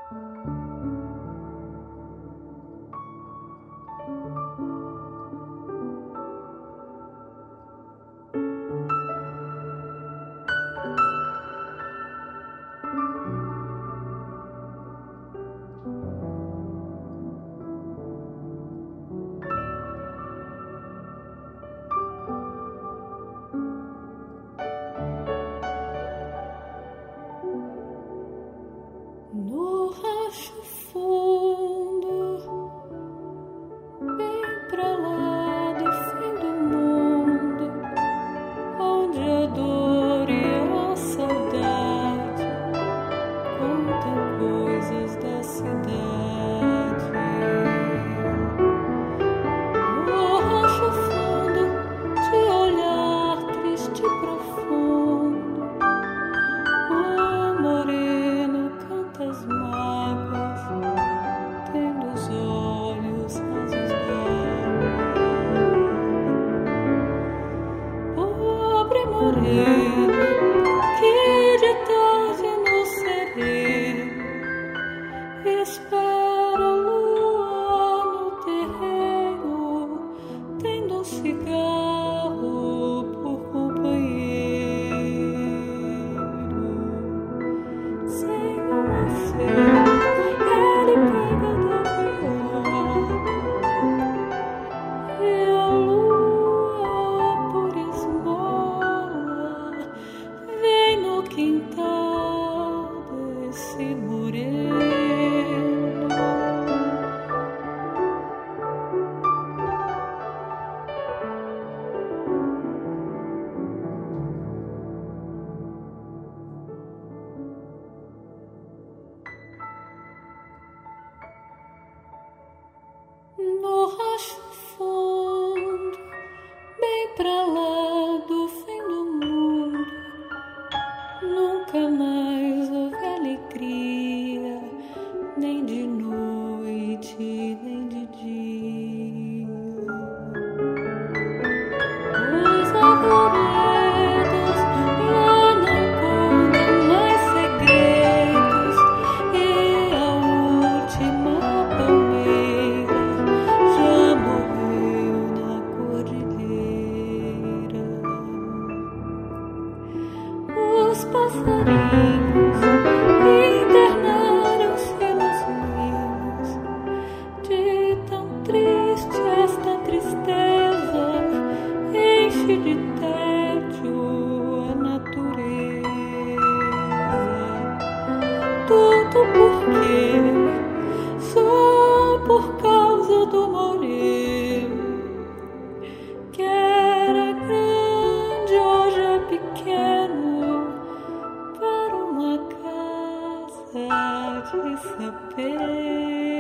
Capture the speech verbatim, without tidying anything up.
No racho fundo, bem pra lá do fim do mundo, onde a dor e a saudade contam coisas da cidade. No racho fundo, de olhar triste e profundo, o moreno as mágoas, tendo os olhos rasos d'água. Pobre moreno, que de tarde no sereno espera a lua no terreno, tendo um cigarro por companheiro. Ele pega da viola e a lua por esmola vem no quintal desse moreno. No racho fundo, bem pra lá do fim do mundo, nunca mais houve alegria, nem de noite, nem de dia. Os arvoredos já não contam mais segredos, e a última palmeira já morreu na cordilheira. Os passarinhos internaram-se nos ninhos, de tão triste esta tristeza enche de tédio a natureza. Tudo porque só por causa do moreno, que era grande, hoje é pequeno, para uma casa de sapê.